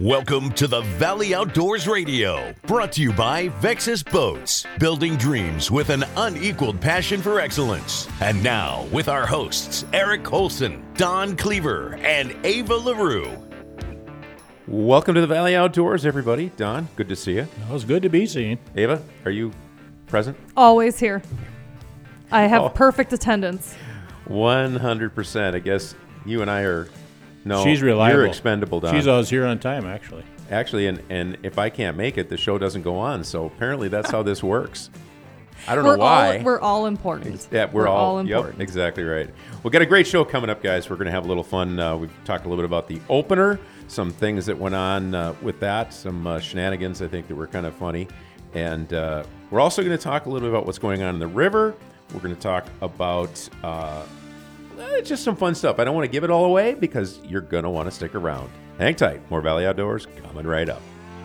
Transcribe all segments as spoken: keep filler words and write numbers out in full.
Welcome to the Valley Outdoors Radio, brought to you by Vexus Boats, building dreams with an unequaled passion for excellence. And now, with our hosts, Eric Colson, Don Cleaver, and Ava LaRue. Welcome to the Valley Outdoors, everybody. Don, good to see you. It was good to be seen. Ava, are you present? Always here. I have Oh. perfect attendance. one hundred percent. I guess you and I are... No, She's reliable. You're expendable, Don. She's always here on time, actually. Actually, and, and if I can't make it, the show doesn't go on. So apparently that's how this works. I don't we're know why. All, we're all important. Yeah, we're, we're all, all important. Yep, exactly right. We've got a great show coming up, guys. We're going to have a little fun. Uh, we've talked a little bit about the opener, some things that went on uh, with that, some uh, shenanigans I think that were kind of funny. And uh, we're also going to talk a little bit about what's going on in the river. We're going to talk about... Uh, It's just some fun stuff. I don't want to give it all away because you're going to want to stick around. Hang tight. More Valley Outdoors coming right up.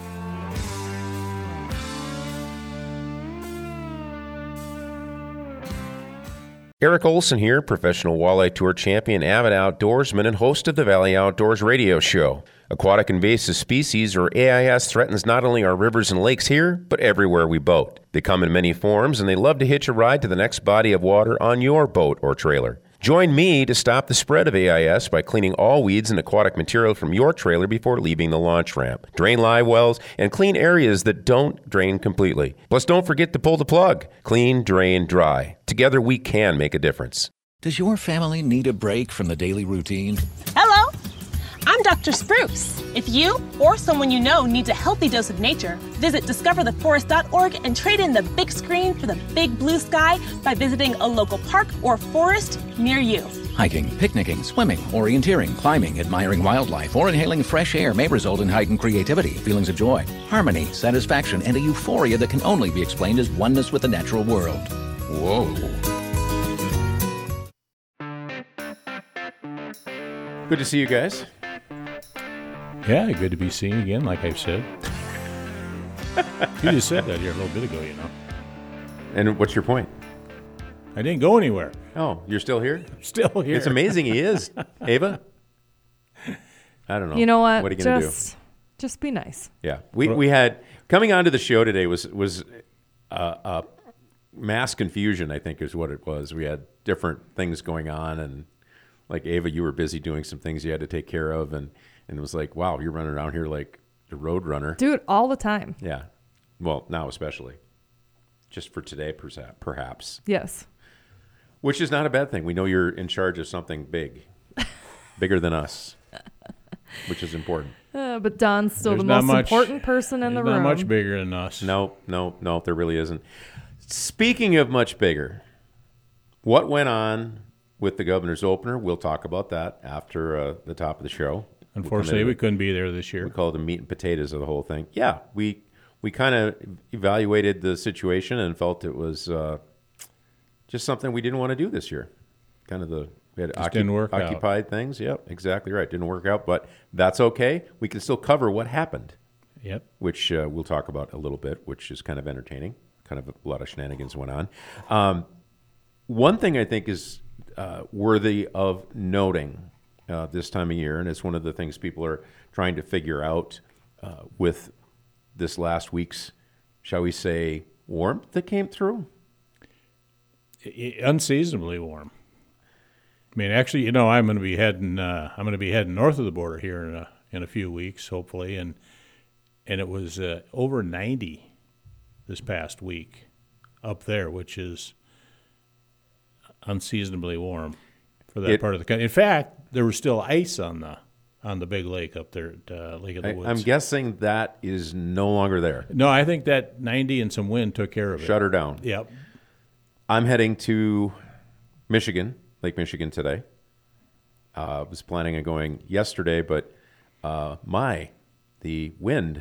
Eric Olson here, professional walleye tour champion, avid outdoorsman, and host of the Valley Outdoors Radio Show. Aquatic invasive species, or A I S, threatens not only our rivers and lakes here, but everywhere we boat. They come in many forms, and they love to hitch a ride to the next body of water on your boat or trailer. Join me to stop the spread of A I S by cleaning all weeds and aquatic material from your trailer before leaving the launch ramp. Drain live wells and clean areas that don't drain completely. Plus, don't forget to pull the plug. Clean, drain, dry. Together, we can make a difference. Does your family need a break from the daily routine? Hello, I'm Doctor Spruce. If you or someone you know needs a healthy dose of nature, visit discover the forest dot org and trade in the big screen for the big blue sky by visiting a local park or forest near you. Hiking, picnicking, swimming, orienteering, climbing, admiring wildlife, or inhaling fresh air may result in heightened creativity, feelings of joy, harmony, satisfaction, and a euphoria that can only be explained as oneness with the natural world. Whoa. Good to see you guys. Yeah, good to be seen again, like I've said. You just said that here a little bit ago, you know. And what's your point? I didn't go anywhere. Oh, you're still here? I'm still here. It's amazing he is. Ava? I don't know. You know what? What are you going to do? Just, just be nice. Yeah. We we had, coming onto the show today was, was uh, uh, mass confusion, I think is what it was. We had different things going on, and like Ava, you were busy doing some things you had to take care of, and, and it was like, wow, you're running around here like the road runner. Dude, all the time. Yeah. Well, now especially. Just for today, perhaps. Yes. Which is not a bad thing. We know you're in charge of something big, bigger than us, which is important. Uh, but Don's still There's the not most much- important person in the He's room. not much bigger than us. No, no, no, there really isn't. Speaking of much bigger, what went on with the governor's opener? We'll talk about that after uh, the top of the show. Unfortunately, We'll we couldn't be there this year. We call it the meat and potatoes of the whole thing. Yeah, we we kind of evaluated the situation and felt it was uh, just something we didn't want to do this year. Kind of the we had Just didn't work out. occupied things. Yep, exactly right. Didn't work out, but that's okay. We can still cover what happened. Yep. Which uh, we'll talk about a little bit, which is kind of entertaining. Kind of a lot of shenanigans went on. Um, one thing I think is uh, worthy of noting uh, this time of year, and it's one of the things people are trying to figure out uh, with this last week's, shall we say, warmth that came through. I- unseasonably warm. I mean, actually, you know, I'm going to be heading. Uh, I'm going to be heading north of the border here in a, in a few weeks, hopefully, and and it was uh, over ninety this past week up there, which is unseasonably warm for that It- part of the country. In fact, there was still ice on the on the big lake up there at uh, Lake of the I, Woods. I'm guessing that is no longer there. No, I think that ninety and some wind took care of it. Shut her down. Yep. I'm heading to Michigan, Lake Michigan today. I uh, was planning on going yesterday, but uh, my, the wind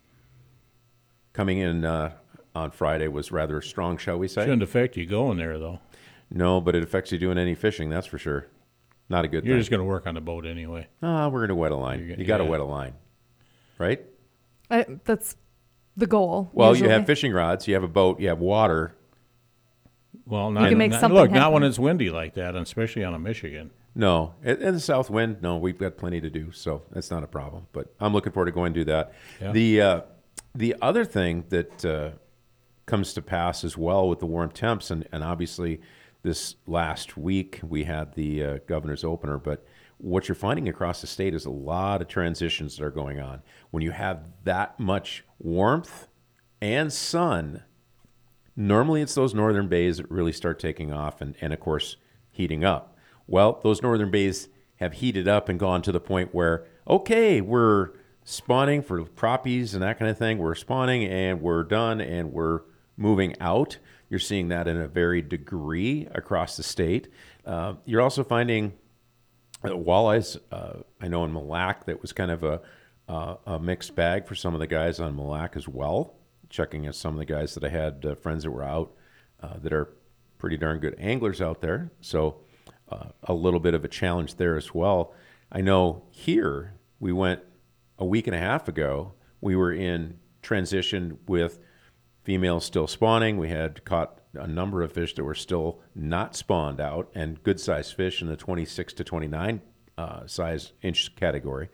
coming in uh, on Friday was rather strong, shall we say? Shouldn't affect you going there, though. No, but it affects you doing any fishing, that's for sure. Not a good You're thing. just going to work on the boat anyway. Ah, we're going to wet a line. You're- You got to yeah. wet a line, right? I, that's the goal. Well, usually. you have fishing rods, you have a boat, you have water. Well, not, can make not, something look, not happen. when it's windy like that, and especially on a Michigan. no. And, and the south wind, no, we've got plenty to do, so that's not a problem. But I'm looking forward to going to do that. Yeah. The uh, the other thing that uh, comes to pass as well with the warm temps, and, and obviously this last week we had the uh, governor's opener, but what you're finding across the state is a lot of transitions that are going on. When you have that much warmth and sun, normally it's those northern bays that really start taking off and, and of course, heating up. Well, those northern bays have heated up and gone to the point where, okay, we're spawning for crappies and that kind of thing. We're spawning and we're done and we're moving out. You're seeing that in a varied degree across the state. Uh, you're also finding uh, walleyes. Uh, I know in Mille Lacs that was kind of a, uh, a mixed bag for some of the guys on Mille Lacs as well. Checking as some of the guys that I had uh, friends that were out uh, that are pretty darn good anglers out there. So uh, a little bit of a challenge there as well. I know here we went a week and a half ago. We were in transition with females still spawning. We had caught a number of fish that were still not spawned out and good sized fish in the twenty-six to twenty-nine uh, size inch category.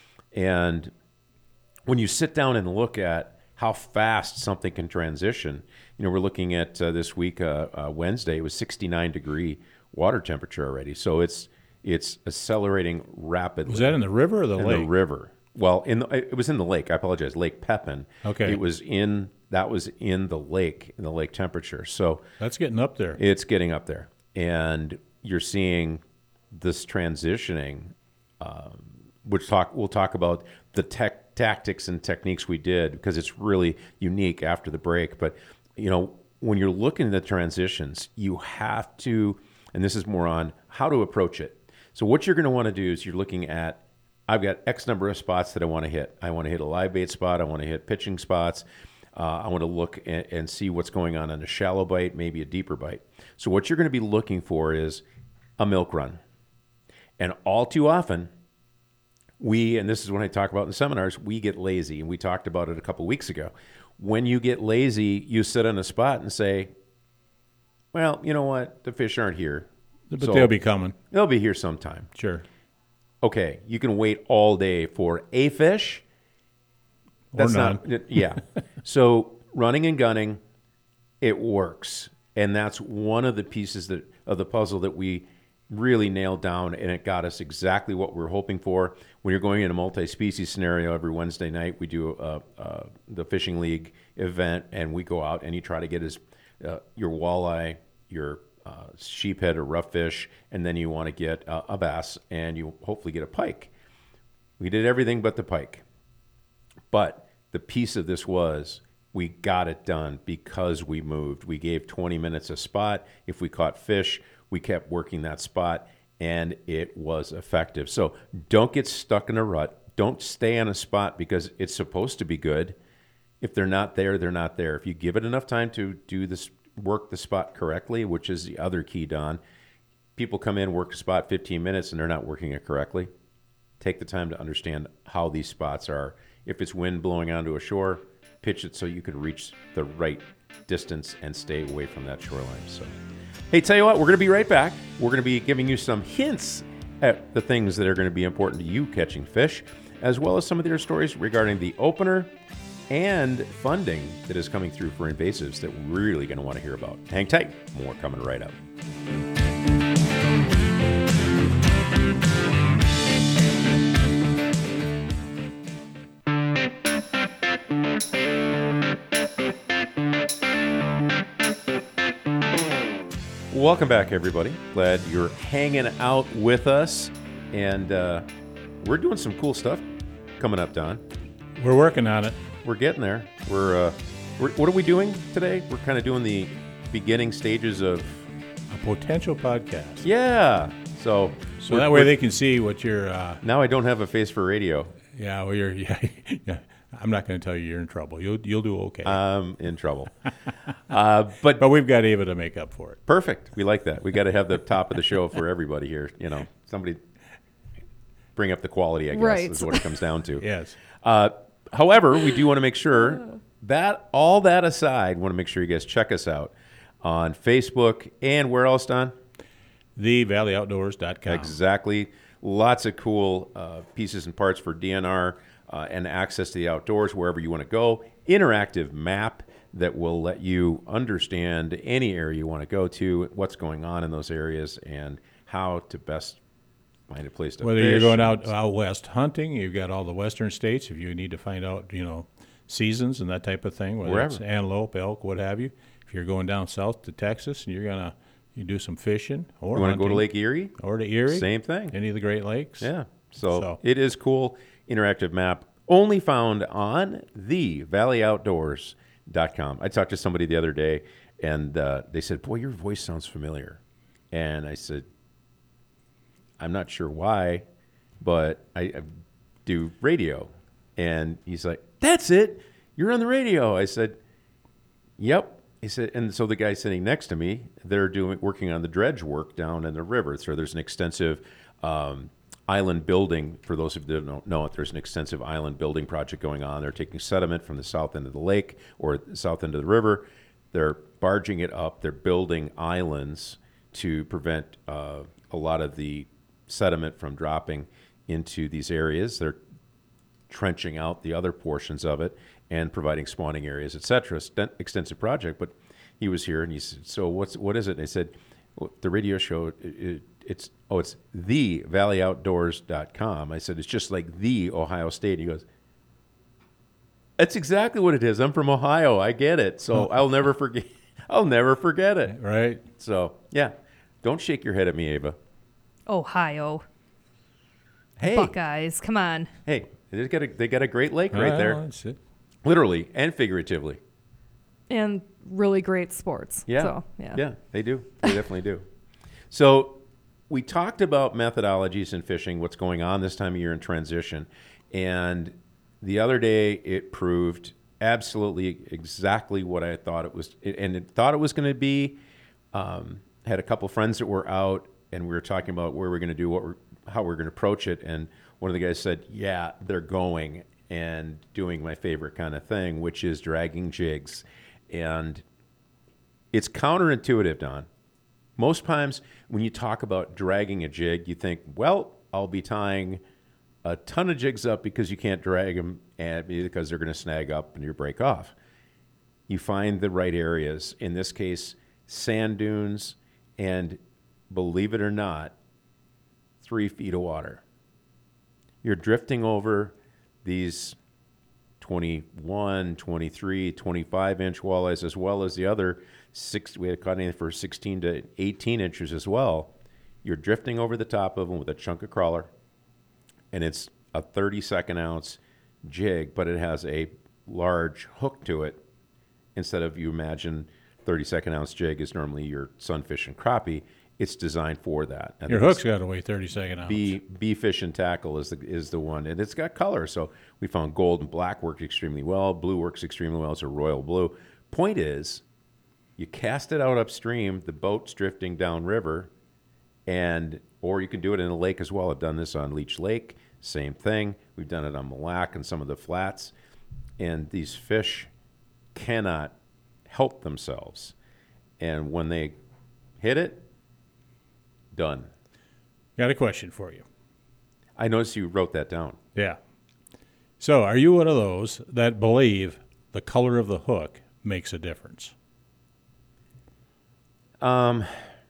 And when you sit down and look at how fast something can transition, you know, we're looking at uh, this week, uh, uh, Wednesday, it was sixty-nine degree water temperature already. So it's it's accelerating rapidly. Was that in the river or the in lake? the river. Well, in the, it was in the lake. I apologize, Lake Pepin. Okay. It was in that was in the lake, in the lake temperature. So That's getting up there. it's getting up there, and you're seeing this transitioning. Um, which talk we'll talk about the tech tactics and techniques we did because it's really unique after the break. But you know, when you're looking at the transitions, you have to, and this is more on how to approach it. So what you're going to want to do is you're looking at, I've got X number of spots that I want to hit. I want to hit a live bait spot. I want to hit pitching spots. Uh, I want to look and, and see what's going on in a shallow bite, maybe a deeper bite. So what you're going to be looking for is a milk run. And all too often, we, and this is when I talk about in the seminars, we get lazy. And we talked about it a couple weeks ago. When you get lazy, you sit on a spot and say, well, you know what? The fish aren't here. But So they'll be coming. They'll be here sometime. Sure. Okay, you can wait all day for a fish. Or none. not, yeah. So running and gunning, it works. And that's one of the pieces that of the puzzle that we really nailed down, and it got us exactly what we were hoping for. When you're going in a multi-species scenario every Wednesday night, we do uh, uh, the Fishing League event, and we go out and you try to get his, uh, your walleye, your uh, sheephead or rough fish, and then you want to get uh, a bass, and you hopefully get a pike. We did everything but the pike. But the piece of this was we got it done because we moved. We gave twenty minutes a spot. If we caught fish, we kept working that spot, and it was effective. So don't get stuck in a rut. Don't stay on a spot because it's supposed to be good. If they're not there, they're not there. If you give it enough time to do this, work the spot correctly, which is the other key, Don. People come in, work a spot fifteen minutes, and they're not working it correctly. Take the time to understand how these spots are. If it's wind blowing onto a shore, pitch it so you can reach the right distance and stay away from that shoreline. So, hey, tell you what, we're going to be right back. We're going to be giving you some hints at the things that are going to be important to you catching fish, as well as some of their stories regarding the opener and funding that is coming through for invasives that we're really going to want to hear about. Hang tight. More coming right up. Welcome back, everybody. Glad you're hanging out with us. And uh, we're doing some cool stuff coming up, Don. We're working on it. We're getting there. We're, uh, we're what are we doing today? We're kind of doing the beginning stages of... A potential podcast. Yeah. So, So we're- that way we're- they can see what you're, uh, Now I don't have a face for radio. yeah, well, you're, yeah, yeah. I'm not going to tell you you're in trouble. You'll, you'll do okay. I'm in trouble. uh, but but we've got Ava to make up for it. perfect. We like that. We got to have the top of the show for everybody here. You know, somebody bring up the quality, I guess, Right. is what it comes down to. Yes. Uh, however, we do want to make sure that all that aside, want to make sure you guys check us out on Facebook and where else, Don? the valley outdoors dot com. Exactly. Lots of cool uh, pieces and parts for D N R uh, and access to the outdoors wherever you want to go. Interactive map that will let you understand any area you want to go to, what's going on in those areas, and how to best find a place to Whether fish. you're going out out west hunting, you've got all the western states. If you need to find out, you know, seasons and that type of thing, whether Wherever. it's antelope, elk, what have you. If you're going down south to Texas and you're gonna you do some fishing or You want to go to hunting, Lake Erie? or to Erie, Same thing. any of the Great Lakes. Yeah. So, So- it is cool. Interactive map only found on the valley outdoors dot com. I talked to somebody the other day, and uh, they said, "Boy, your voice sounds familiar." And I said, "I'm not sure why, but I, I do radio." And he's like, "That's it. You're on the radio." I said, "Yep." He said, and so the guy sitting next to me, they're doing working on the dredge work down in the river. So there's an extensive um, island building. For those of you that don't know it, there's an extensive island building project going on. They're taking sediment from the south end of the lake or the south end of the river. They're barging it up. They're building islands to prevent uh, a lot of the sediment from dropping into these areas. They're trenching out the other portions of it and providing spawning areas, et cetera. Sten- extensive project, but he was here and he said, "So what's what is it?" And I said, well, "The radio show. It, it, it's oh, it's the valley outdoors dot com." I said, "It's just like the Ohio State." He goes, "That's exactly what it is. I'm from Ohio. I get it. So I'll never forget. I'll never forget it." Right. So yeah, don't shake your head at me, Ava. Ohio. Hey, Buckeyes. Come on. hey, they got a they got a Great Lake right Well, there, that's it. literally and figuratively. And really great sports. Yeah. So, yeah. Yeah, they do. They definitely do. So we talked about methodologies in fishing, what's going on this time of year in transition. And the other day it proved absolutely exactly what I thought it was. And it thought it was going to be. Um, had a couple friends that were out and we were talking about where we're going to do, what we're, how we're going to approach it. And one of the guys said, yeah, they're going and doing my favorite kind of thing, which is dragging jigs. And it's counterintuitive, Don. Most times when you talk about dragging a jig, you think, well, I'll be tying a ton of jigs up because you can't drag them and because they're going to snag up and you break off. You find the right areas. In this case, sand dunes and, believe it or not, three feet of water. You're drifting over these twenty-one, twenty-three, twenty-five inch walleyes, as well as the other six. We had caught anything for sixteen to eighteen inches as well. You're drifting over the top of them with a chunk of crawler, and it's a thirty-second ounce jig, but it has a large hook to it. Instead of, you imagine, thirty-second ounce jig is normally your sunfish and crappie. It's designed for that. And Your it's- hook's got to weigh thirty-second ounce. B B fish and tackle is the is the one, and it's got color. So we found gold and black worked extremely well. Blue works extremely well. It's a royal blue. Point is, you cast it out upstream. The boat's drifting downriver, and or you can do it in a lake as well. I've done this on Leech Lake. Same thing. We've done it on Mille Lacs and some of the flats, and these fish cannot help themselves. And when they hit it, done. Got a question for you. I noticed you wrote that down. Yeah. So, are you one of those that believe the color of the hook makes a difference? Um,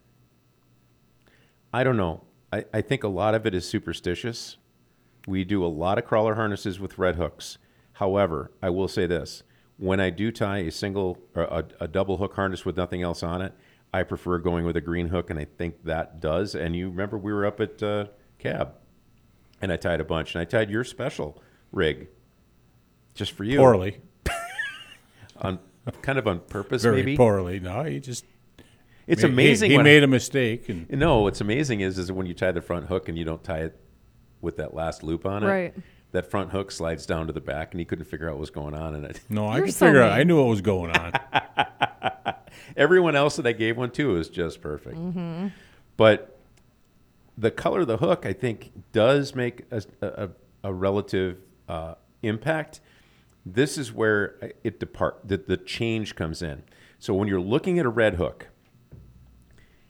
I don't know. I, I think a lot of it is superstitious. We do a lot of crawler harnesses with red hooks. However, I will say this. When I do tie a single or a, a double hook harness with nothing else on it, I prefer going with a green hook, and I think that does. And you remember we were up at uh, Cab, and I tied a bunch, and I tied your special rig just for you. Poorly. On, kind of on purpose, Very maybe. poorly. No, he just. It's he- amazing. He, he when made a mistake. And No, what's amazing is is when you tie the front hook and you don't tie it with that last loop on it. Right. That front hook slides down to the back, and he couldn't figure out what was going on in it. no, I You're could so figure out. mean. I knew what was going on. Everyone else that I gave one to is just perfect. Mm-hmm. But the color of the hook, I think, does make a, a, a relative uh, impact. This is where it depart the, the change comes in. So when you're looking at a red hook,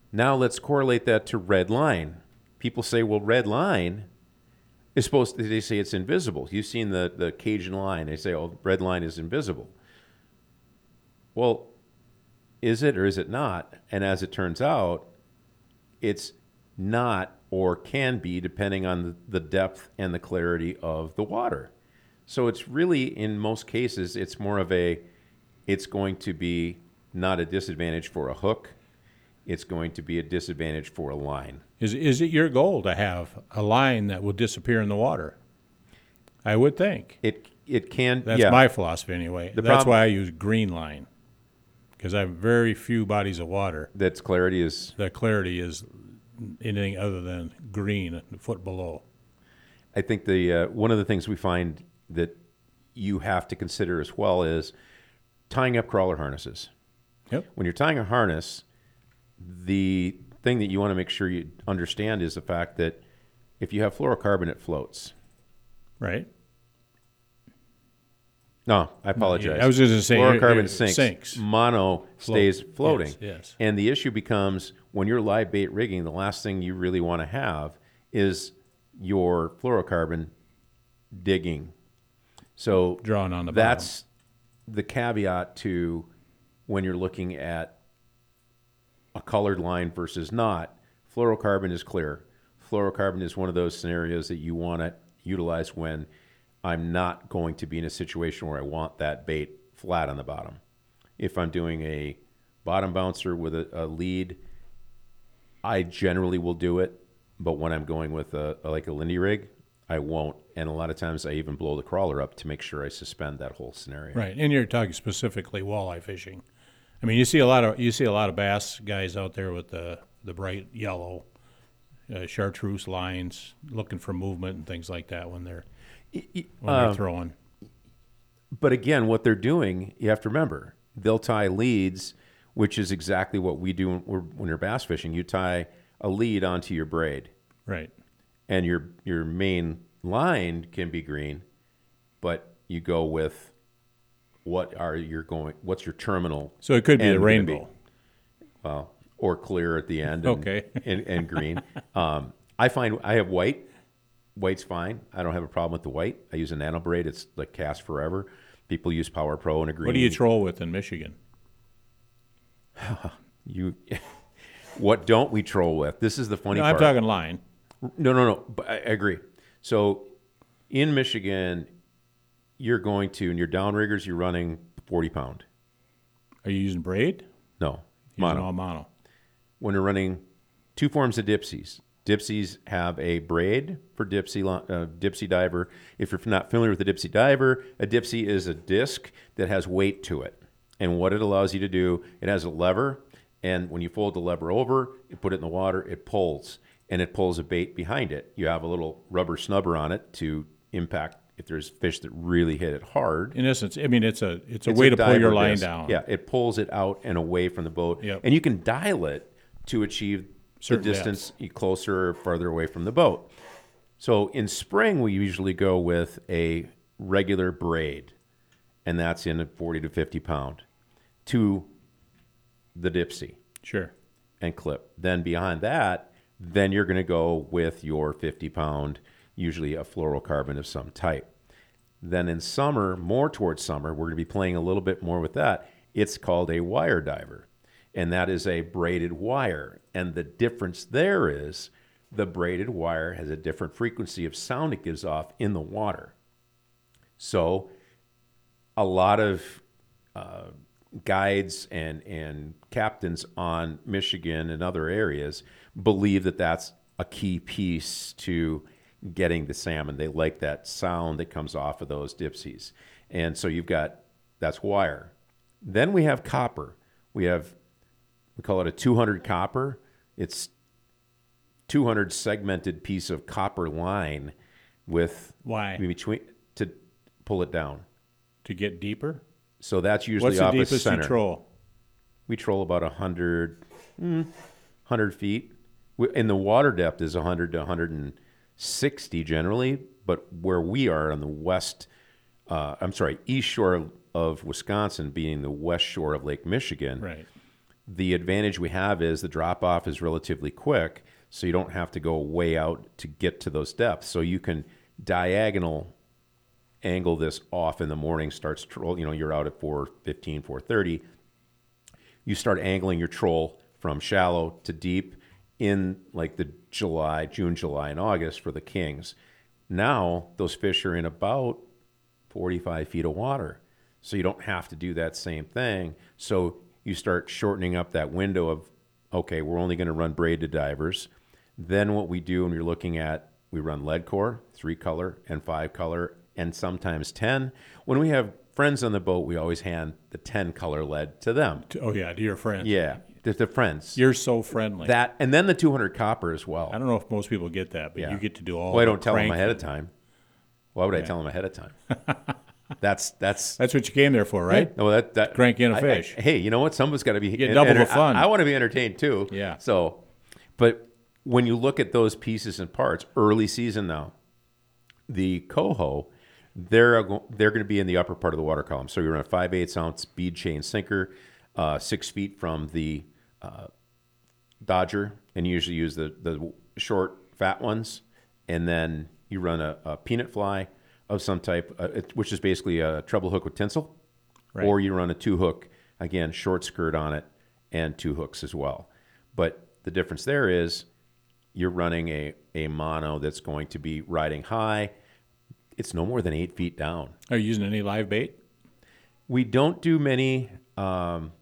Now let's correlate that to red line. People say, well, red line is supposed to, they say it's invisible. You've seen the, the Cajun line. They say, oh, red line is invisible. Well, is it or is it not? And as it turns out, it's not or can be depending on the, the depth and the clarity of the water. So it's really, in most cases, it's more of a, it's going to be not a disadvantage for a hook. It's going to be a disadvantage for a line. Is is it your goal to have a line that will disappear in the water? I would think. It it can. That's yeah. my philosophy anyway. The That's problem- why I use green line, because I have very few bodies of water. That's clarity is. The clarity is anything other than green, a foot below. I think the uh, one of the things we find that you have to consider as well is tying up crawler harnesses. Yep. When you're tying a harness, the thing that you want to make sure you understand is the fact that if you have fluorocarbon, it floats. Right. No, I apologize. I was just going to say fluorocarbon it, it sinks. sinks. Mono stays floating. Yes, yes. And the issue becomes when you're live bait rigging, the last thing you really want to have is your fluorocarbon digging. So Drawn on the that's the caveat to when you're looking at a colored line versus not. Fluorocarbon is clear. Fluorocarbon is one of those scenarios that you want to utilize when I'm not going to be in a situation where I want that bait flat on the bottom. If I'm doing a bottom bouncer with a, a lead, I generally will do it. But when I'm going with a, a like a Lindy rig, I won't. And a lot of times I even blow the crawler up to make sure I suspend that whole scenario. Right, and you're talking specifically walleye fishing. I mean, you see a lot of you see a lot of bass guys out there with the the bright yellow uh, chartreuse lines, looking for movement and things like that when they're when they're Uh, throwing. But again, what they're doing, you have to remember, they'll tie leads, which is exactly what we do when, we're, when you're bass fishing. You tie a lead onto your braid, Right. and your your main line can be green, but you go with what are your going? What's your terminal? So it could be end the gonna rainbow. be? Well, or clear at the end. And, Okay. and, and green. Um, I find I have white. White's fine. I don't have a problem with the white. I use a nano braid. It's like cast forever. People use Power Pro and a green. What do you troll with in Michigan? You, what don't we troll with? This is the funny No, I'm part. talking line. No, no, no. But I I agree. So in Michigan, you're going to, and your downriggers, you're running forty pound. Are you using braid? No, Using mono. all mono. When you're running two forms of dipsies. Dipsies have a braid for dipsy uh, dipsy diver. If you're not familiar with a dipsy diver, a dipsy is a disc that has weight to it. And what it allows you to do, it has a lever, and when you fold the lever over, you put it in the water, it pulls, and it pulls a bait behind it. You have a little rubber snubber on it to impact if there's fish that really hit it hard. In essence, I mean, it's a it's a It's way a to pull your diver line disc. down. Yeah, it pulls it out and away from the boat. Yep. And you can dial it to achieve Certain the distance closer or farther away from the boat. So in spring, we usually go with a regular braid, and that's in a forty to fifty pound, to the dipsy Sure. and clip. Then behind that, then you're going to go with your fifty pound, usually a fluorocarbon of some type. Then in summer, more towards summer, we're going to be playing a little bit more with that. It's called a wire diver, and that is a braided wire. And the difference there is the braided wire has a different frequency of sound it gives off in the water. So a lot of uh, guides and, and captains on Michigan and other areas believe that that's a key piece to getting the salmon. They like that sound that comes off of those dipsies. And so you've got, that's wire. Then we have copper. We have, we call it a two hundred copper. It's two hundred segmented piece of copper line with Why? between to pull it down. To get deeper? So that's usually What's the off a deepest center. you troll? We troll about one hundred, mm, one hundred feet. We- And the water depth is one hundred to one hundred sixty generally, but where we are on the west, uh, I'm sorry, east shore of, of Wisconsin being the west shore of Lake Michigan, Right. The advantage we have is the drop-off is relatively quick, so you don't have to go way out to get to those depths. So you can diagonal angle this off in the morning, starts troll, you know, you're out at four fifteen, four thirty. You start angling your troll from shallow to deep in like the July, June, July, and August for the kings. Now those fish are in about forty-five feet of water, so you don't have to do that same thing. So you start shortening up that window of, okay, we're only going to run braided divers. Then what we do when you're looking at, we run lead core, three color and five color, and sometimes ten. When we have friends on the boat, we always hand the ten color lead to them. Oh, yeah, to your friends. Yeah, to the friends. You're so friendly. That, and then the two hundred copper as well. I don't know if most people get that, but Yeah. you get to do all Well, I the don't tell them cranking. ahead of time. Why would I tell them ahead of time? That's that's That's what you came there for, right? no that that Crank in a I- I- fish. hey, you know what? Someone's got to be get double the fun. I, I want to be entertained too. Yeah. So, but when you look at those pieces and parts, early season now, the coho, they're a go- they're going to be in the upper part of the water column. So you're on a five eighths ounce bead chain sinker, uh, six feet from the uh, Dodger, and you usually use the the short fat ones, and then you run a, a peanut fly of some type, uh, it, which is basically a treble hook with tinsel, Right. or you run a two hook, again, short skirt on it, and two hooks as well. But the difference there is you're running a, a mono that's going to be riding high. It's no more than eight feet down. Are you using any live bait? We don't do many um,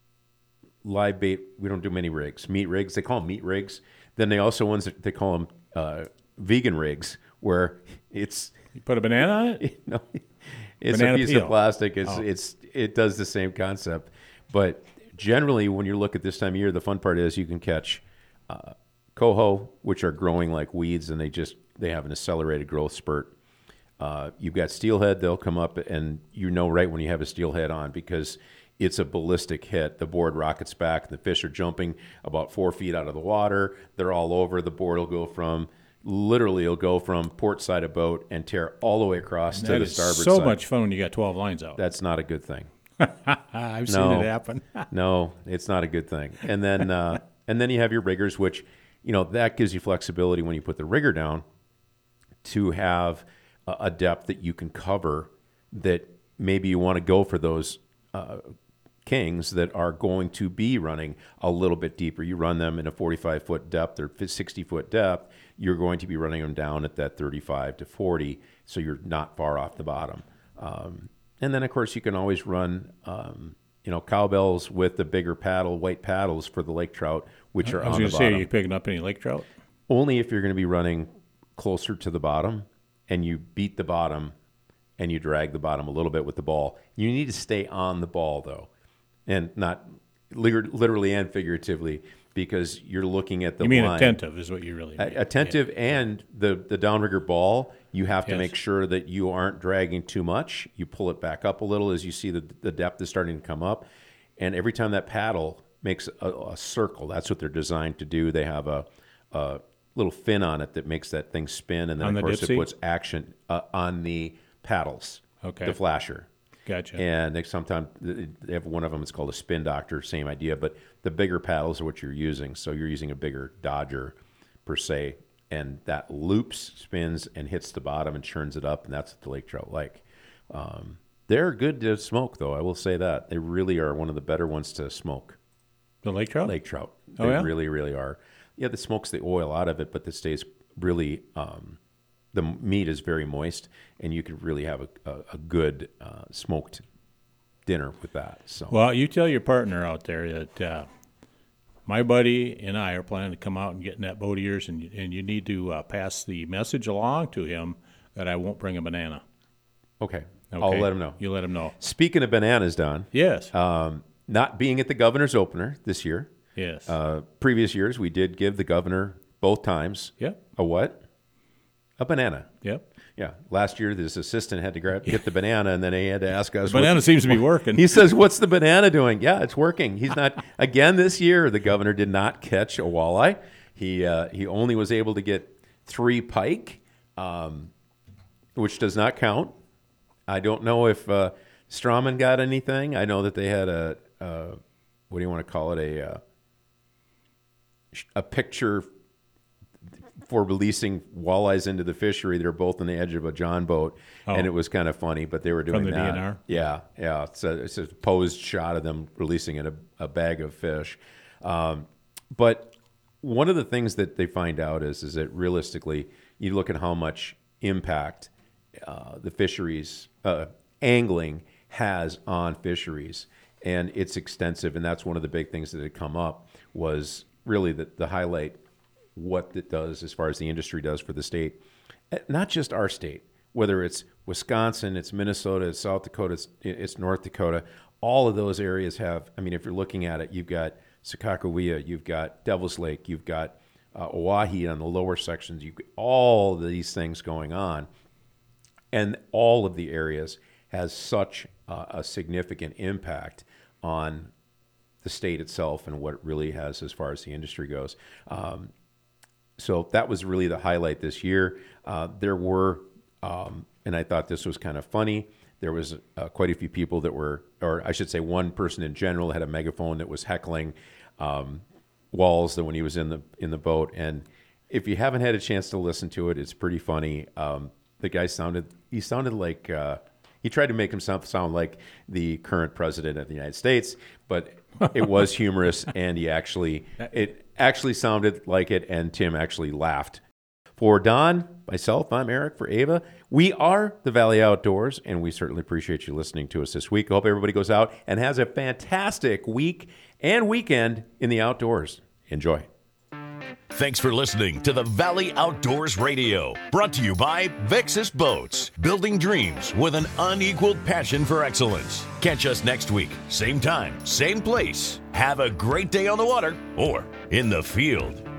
live bait. We don't do many rigs, meat rigs. They call them meat rigs. Then they also ones that they call them uh, vegan rigs, where it's You put a banana on it? no, it's Banana a piece peel. of plastic. It's Oh. it's it does the same concept, but generally when you look at this time of year, the fun part is you can catch uh, coho, which are growing like weeds, and they just they have an accelerated growth spurt. Uh, you've got steelhead; they'll come up, and you know right when you have a steelhead on because it's a ballistic hit. The board rockets back, the fish are jumping about four feet out of the water. They're all over. The board will go from literally it'll go from port side of boat and tear all the way across to That the is starboard so side. much fun when you got twelve lines out. That's not a good thing. I've seen No. it happen. No, it's not a good thing. And then uh, and then you have your riggers, which you know that gives you flexibility when you put the rigger down to have a, a depth that you can cover. That maybe you want to go for those uh, kings that are going to be running a little bit deeper. You run them in a forty-five foot depth or sixty foot depth. You're going to be running them down at that thirty-five to forty, so you're not far off the bottom. Um, and then, of course, you can always run, um, you know, cowbells with the bigger paddle, white paddles for the lake trout, which are I was on going the to say, bottom. are you picking up any lake trout? Only if you're going to be running closer to the bottom and you beat the bottom and you drag the bottom a little bit with the ball. You need to stay on the ball, though, and not lit- literally and figuratively, because you're looking at the You mean line. attentive is what you really mean. A- attentive and the, the downrigger ball, you have to Yes. make sure that you aren't dragging too much. You pull it back up a little as you see the, the depth is starting to come up. And every time that paddle makes a, a circle, that's what they're designed to do. They have a, a little fin on it that makes that thing spin. And then, On of the course, it dipsy? puts action uh, on the paddles, Okay. the flasher. Gotcha. And they sometimes they have one of them. It's called a spin doctor. Same idea, but the bigger paddles are what you're using. So you're using a bigger Dodger, per se, and that loops, spins, and hits the bottom and churns it up, and that's what the lake trout like. Um, they're good to smoke, though. I will say that they really are one of the better ones to smoke. The lake trout? Lake trout. Oh, They yeah? really, really are. Yeah, the smokes the oil out of it, but it stays really. Um, the meat is very moist, and you could really have a, a, a good uh, smoked dinner with that. So Well, you tell your partner out there that uh, my buddy and I are planning to come out and get in that boat of yours, and, and you need to uh, pass the message along to him that I won't bring a banana. okay, Okay? I'll let him know. You let him know. Speaking of bananas, Don, Yes. um, not being at the governor's opener this year, yes. uh, previous years we did give the governor both times yep. a what? A banana. Yep. Yeah. Last year, this assistant had to grab, get the banana, and then he had to ask us. Banana what- seems to be working. He says, "What's the banana doing?" Yeah, it's working. He's not again this year. The governor did not catch a walleye. He uh, he only was able to get three pike, um, which does not count. I don't know if uh, Strawman got anything. I know that they had a, a what do you want to call it? A uh, a picture for releasing walleyes into the fishery. They're both on the edge of a john boat, oh. and it was kind of funny. But they were doing From the that. D N R? Yeah, yeah. It's a, it's a posed shot of them releasing in a, a bag of fish. Um, but one of the things that they find out is is that realistically, you look at how much impact uh, the fisheries uh, angling has on fisheries, and it's extensive. And that's one of the big things that had come up was really the, the highlight what it does as far as the industry does for the state, not just our state, whether it's Wisconsin, it's Minnesota, it's South Dakota, it's, it's North Dakota. All of those areas have, I mean, if you're looking at it, you've got Sakakawea, you've got Devil's Lake, you've got uh, Oahe on the lower sections, you've got all of these things going on. And all of the areas has such uh, a significant impact on the state itself and what it really has as far as the industry goes. Um, so that was really the highlight this year. Uh, there were, um, and I thought this was kind of funny, there was uh, quite a few people that were, or I should say one person in general had a megaphone that was heckling um, Walls that when he was in the in the boat. And if you haven't had a chance to listen to it, it's pretty funny. Um, the guy sounded, he sounded like, uh, he tried to make himself sound like the current president of the United States, but it was humorous, and he actually, it actually sounded like it, and Tim actually laughed. For Don, myself, I'm Eric. For Ava, we are the Valley Outdoors, and we certainly appreciate you listening to us this week. I hope everybody goes out and has a fantastic week and weekend in the outdoors. Enjoy. Thanks for listening to the Valley Outdoors Radio, brought to you by Vexus Boats, building dreams with an unequaled passion for excellence. Catch us next week, same time, same place. Have a great day on the water or in the field.